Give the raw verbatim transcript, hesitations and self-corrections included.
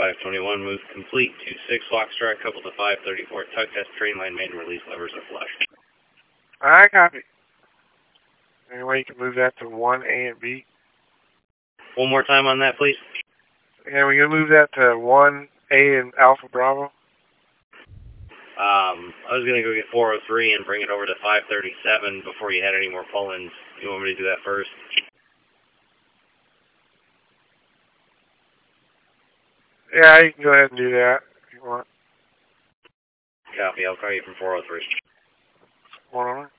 five twenty-one, move complete to six Foxtrot, couple to five thirty-four, tug test, train line main release, levers are flush. I copy. Any way you can move that to one A and B? One more time on that, please. Yeah, we can move that to one A and Alpha Bravo. Um, I was going to go get four oh three and bring it over to five thirty-seven before you had any more pull-ins. You want me to do that first? Yeah, you can go ahead and do that if you want. Copy. I'll call you from four oh three. One on.